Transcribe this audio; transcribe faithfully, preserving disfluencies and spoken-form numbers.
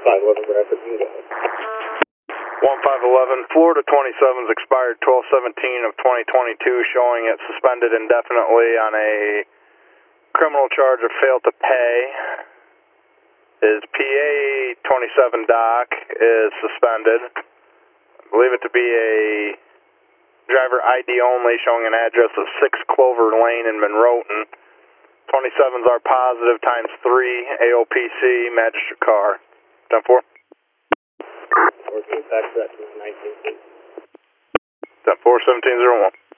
five eleven Bradford, you go. one five one one, Florida twenty-seven's expired twelve seventeen of twenty twenty-two, showing it suspended indefinitely on a criminal charge of failed to pay. His P A twenty-seven doc is suspended. I believe it to be a driver I D only, showing an address of six Clover Lane in Monroe. twenty-sevens are positive, times three, A O P C, magistrate car. ten four. fourteen, back to that to nineteen, please. ten four, seventeen zero one.